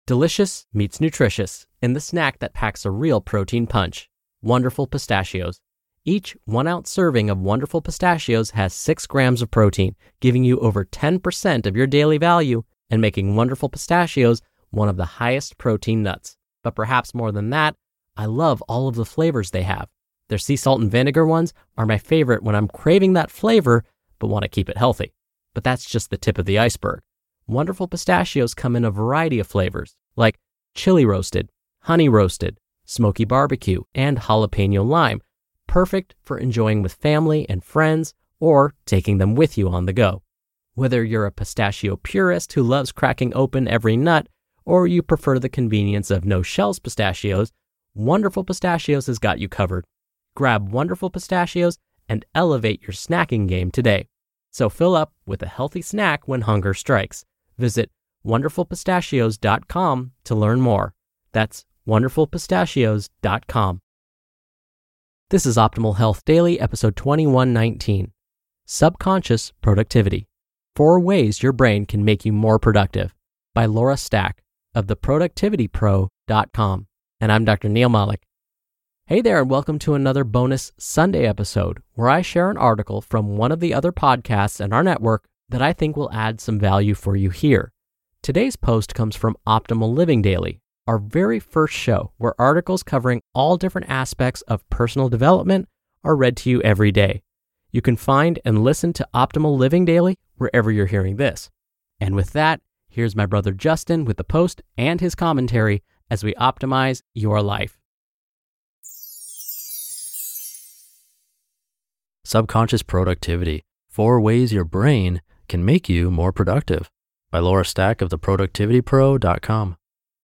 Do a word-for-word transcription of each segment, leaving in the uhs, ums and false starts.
Delicious meets nutritious in the snack that packs a real protein punch. Wonderful Pistachios. Each one-ounce serving of Wonderful Pistachios has six grams of protein, giving you over ten percent of your daily value and making Wonderful Pistachios one of the highest protein nuts. But perhaps more than that, I love all of the flavors they have. Their sea salt and vinegar ones are my favorite when I'm craving that flavor but want to keep it healthy. But that's just the tip of the iceberg. Wonderful Pistachios come in a variety of flavors, like chili roasted, honey roasted, smoky barbecue, and jalapeno lime, perfect for enjoying with family and friends or taking them with you on the go. Whether you're a pistachio purist who loves cracking open every nut, or you prefer the convenience of no-shells pistachios, Wonderful Pistachios has got you covered. Grab Wonderful Pistachios and elevate your snacking game today. So fill up with a healthy snack when hunger strikes. Visit wonderful pistachios dot com to learn more. That's wonderful pistachios dot com. This is Optimal Health Daily, episode twenty-one nineteen. Subconscious Productivity. Four Ways Your Brain Can Make You More Productive, by Laura Stack of the productivity pro dot com. And I'm Doctor Neal Malik. Hey there, and welcome to another bonus Sunday episode where I share an article from one of the other podcasts in our network that I think will add some value for you here. Today's post comes from Optimal Living Daily, our very first show where articles covering all different aspects of personal development are read to you every day. You can find and listen to Optimal Living Daily wherever you're hearing this. And with that, here's my brother Justin with the post and his commentary as we optimize your life. Subconscious Productivity. Four Ways Your Brain Can Make You More Productive, by Laura Stack of the productivity pro dot com.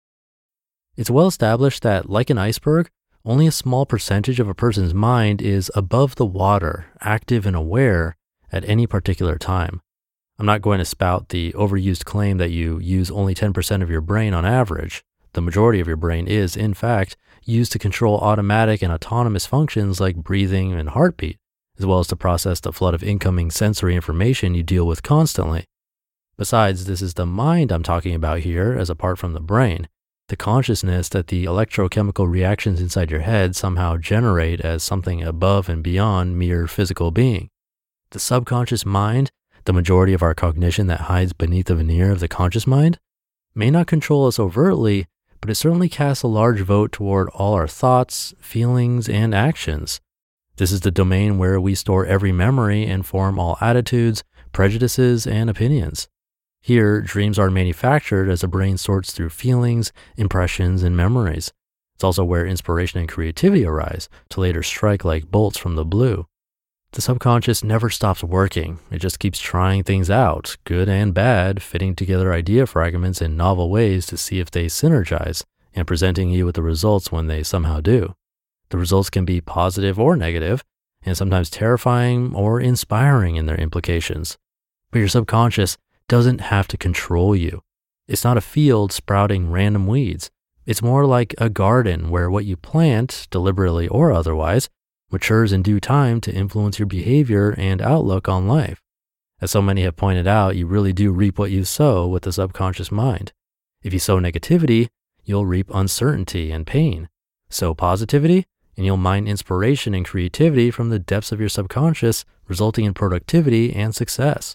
It's well established that, like an iceberg, only a small percentage of a person's mind is above the water, active and aware at any particular time. I'm not going to spout the overused claim that you use only ten percent of your brain on average. The majority of your brain is, in fact, used to control automatic and autonomous functions like breathing and heartbeat, as well as to process the flood of incoming sensory information you deal with constantly. Besides, this is the mind I'm talking about here, as apart from the brain, the consciousness that the electrochemical reactions inside your head somehow generate as something above and beyond mere physical being. The subconscious mind, the majority of our cognition that hides beneath the veneer of the conscious mind, may not control us overtly, but it certainly casts a large vote toward all our thoughts, feelings, and actions. This is the domain where we store every memory and form all attitudes, prejudices, and opinions. Here, dreams are manufactured as the brain sorts through feelings, impressions, and memories. It's also where inspiration and creativity arise to later strike like bolts from the blue. The subconscious never stops working. It just keeps trying things out, good and bad, fitting together idea fragments in novel ways to see if they synergize, and presenting you with the results when they somehow do. The results can be positive or negative, and sometimes terrifying or inspiring in their implications. But your subconscious doesn't have to control you. It's not a field sprouting random weeds. It's more like a garden where what you plant, deliberately or otherwise, matures in due time to influence your behavior and outlook on life. As so many have pointed out, you really do reap what you sow with the subconscious mind. If you sow negativity, you'll reap uncertainty and pain. Sow positivity, and you'll mine inspiration and creativity from the depths of your subconscious, resulting in productivity and success.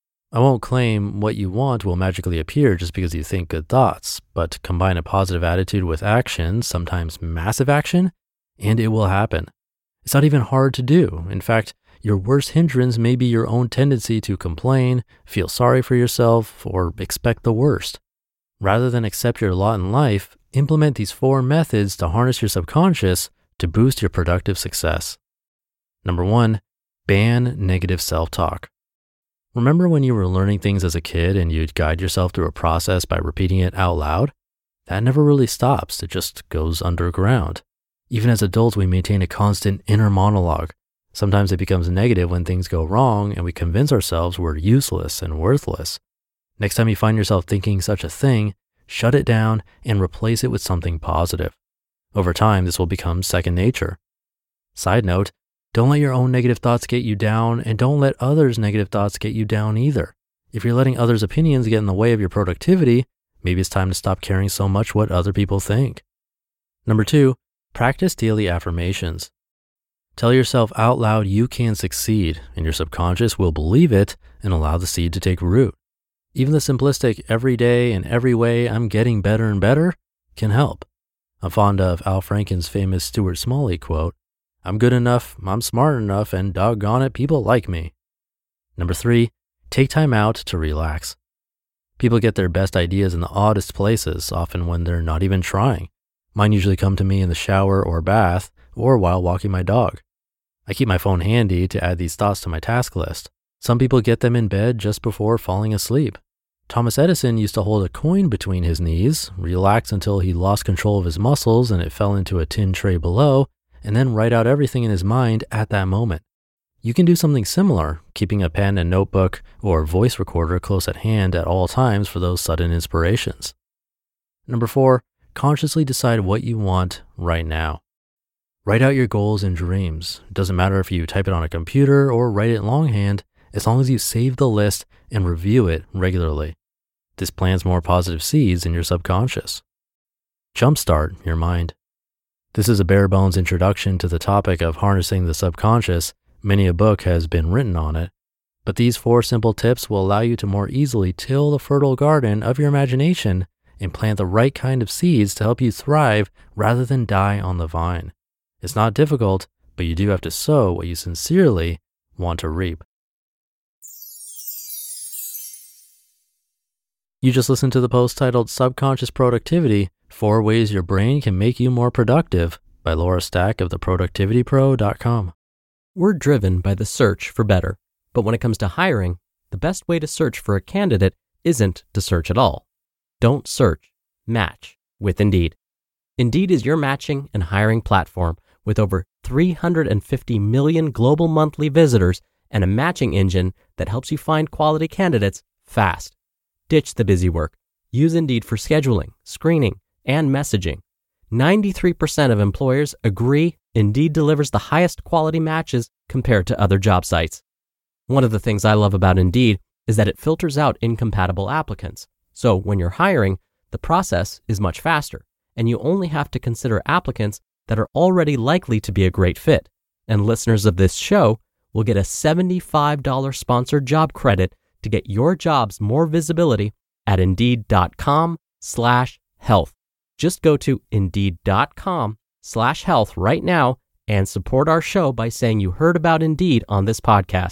I won't claim what you want will magically appear just because you think good thoughts, but combine a positive attitude with action, sometimes massive action, and it will happen. It's not even hard to do. In fact, your worst hindrance may be your own tendency to complain, feel sorry for yourself, or expect the worst. Rather than accept your lot in life, implement these four methods to harness your subconscious to boost your productive success. Number one, ban negative self-talk. Remember when you were learning things as a kid and you'd guide yourself through a process by repeating it out loud? That never really stops. It just goes underground. Even as adults, we maintain a constant inner monologue. Sometimes it becomes negative when things go wrong and we convince ourselves we're useless and worthless. Next time you find yourself thinking such a thing, shut it down and replace it with something positive. Over time, this will become second nature. Side note, don't let your own negative thoughts get you down, and don't let others' negative thoughts get you down either. If you're letting others' opinions get in the way of your productivity, Maybe it's time to stop caring so much what other people think. Number two, practice daily affirmations. Tell yourself out loud you can succeed, and your subconscious will believe it and allow the seed to take root. Even the simplistic every day and every way I'm getting better and better can help. I'm fond of Al Franken's famous Stuart Smalley quote, "I'm good enough, I'm smart enough, and doggone it, people like me." Number three, take time out to relax. People get their best ideas in the oddest places, often when they're not even trying. Mine usually come to me in the shower or bath, or while walking my dog. I keep my phone handy to add these thoughts to my task list. Some people get them in bed just before falling asleep. Thomas Edison used to hold a coin between his knees, relax until he lost control of his muscles and it fell into a tin tray below, and then write out everything in his mind at that moment. You can do something similar, keeping a pen and notebook or voice recorder close at hand at all times for those sudden inspirations. Number four, consciously decide what you want right now. Write out your goals and dreams. It doesn't matter if you type it on a computer or write it in longhand, as long as you save the list and review it regularly. This plants more positive seeds in your subconscious. Jumpstart your mind. This is a bare bones introduction to the topic of harnessing the subconscious. Many a book has been written on it, but these four simple tips will allow you to more easily till the fertile garden of your imagination and plant the right kind of seeds to help you thrive rather than die on the vine. It's not difficult, but you do have to sow what you sincerely want to reap. You just listened to the post titled Subconscious Productivity, Four Ways Your Brain Can Make You More Productive by Laura Stack of the productivity pro dot com. We're driven by the search for better, but when it comes to hiring, the best way to search for a candidate isn't to search at all. Don't search, match with Indeed. Indeed is your matching and hiring platform with over three hundred fifty million global monthly visitors and a matching engine that helps you find quality candidates fast. Ditch the busy work. Use Indeed for scheduling, screening, and messaging. ninety-three percent of employers agree Indeed delivers the highest quality matches compared to other job sites. One of the things I love about Indeed is that it filters out incompatible applicants. So when you're hiring, the process is much faster, and you only have to consider applicants that are already likely to be a great fit. And listeners of this show will get a seventy-five dollars sponsored job credit to get your jobs more visibility at Indeed.com slash health. Just go to Indeed.com slash health right now and support our show by saying you heard about Indeed on this podcast.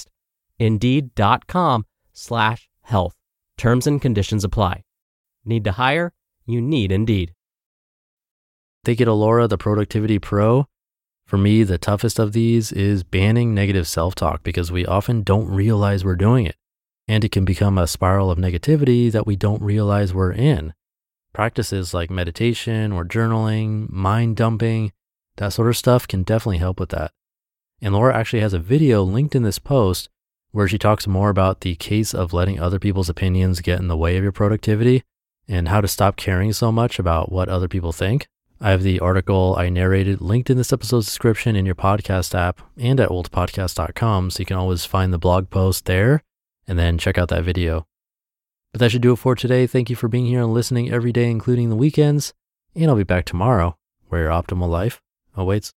Indeed.com slash health. Terms and conditions apply. Need to hire? You need Indeed. Thank you to Laura, the Productivity Pro. For me, the toughest of these is banning negative self-talk because we often don't realize we're doing it. And it can become a spiral of negativity that we don't realize we're in. Practices like meditation or journaling, mind dumping, that sort of stuff can definitely help with that. And Laura actually has a video linked in this post where she talks more about the case of letting other people's opinions get in the way of your productivity and how to stop caring so much about what other people think. I have the article I narrated linked in this episode's description in your podcast app and at old podcast dot com, so you can always find the blog post there and then check out that video. But that should do it for today. Thank you for being here and listening every day, including the weekends. And I'll be back tomorrow, where your optimal life awaits.